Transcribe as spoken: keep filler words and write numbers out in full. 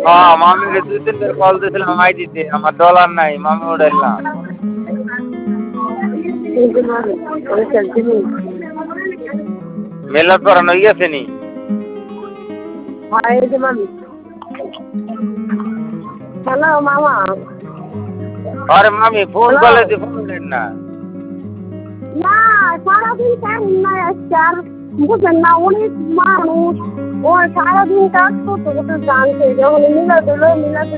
হ্যাঁ, মামিকে দুই তিন বার কল দিয়েছিলাম আইডিতে, আমার ডলার নাই, মামি উঠাইল না। মেলার পরান হয়ে গেছে নি? হ্যালো মামা। আরে মামি ফোন করলে তুই ফোন দেন না। না সারাদিন কাজ নাই আজকে আর বুঝেন না অনেক মানুষ ও সারাদিন কাজ করতে করতে জানছে যখন মিলা দিল মিলা